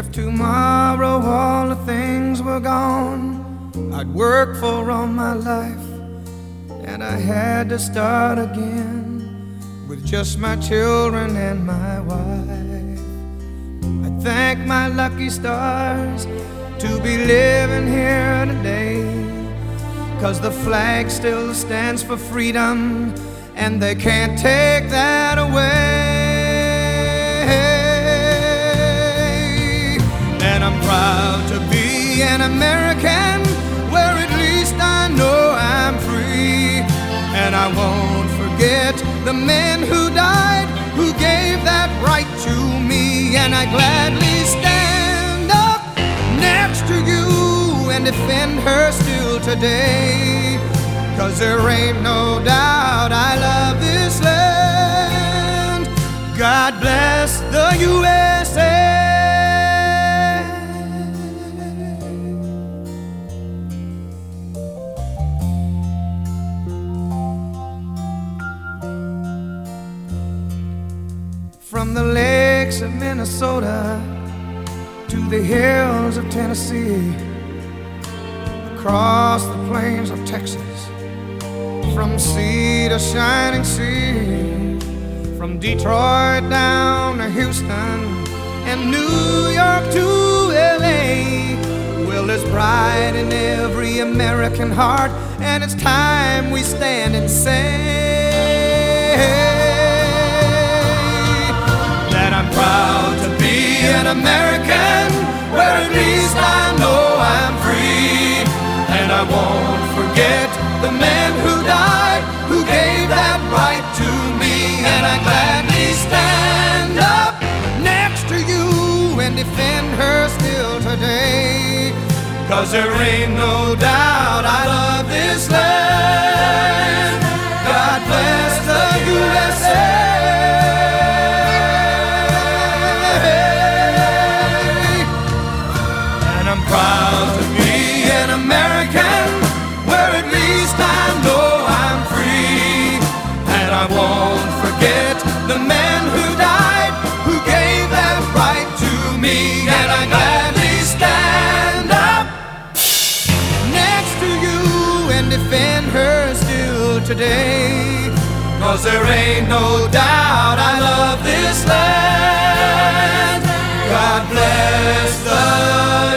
If tomorrow all the things were gone I'd worked for all my life, and I had to start again with just my children and my wife. I thank my lucky stars to be living here today, 'cause the flag still stands for freedom, and they can't take that away. And I'm proud to be an American, where at least I know I'm free. And I won't forget the men who died, who gave that right to me. And I gladly stand up next to you and defend her still today, 'cause there ain't no doubt I love this land. God bless the USA. From the lakes of Minnesota to the hills of Tennessee, across the plains of Texas, from sea to shining sea, from Detroit down to Houston and New York to LA. Well, there's pride in every American heart, and it's time we stand and say that I'm proud to be an American, where at least I know I'm free. And I won't forget the men who died, who gave that right to me. And I gladly stand up next to you and defend her still today, 'cause there ain't no doubt I love this land. God bless the USA. I'm proud to be an American, where at least I know I'm free. And I won't forget the men who died, who gave that right to me. And I gladly stand up next to you and defend her still today, 'cause there ain't no doubt I love this land. God bless the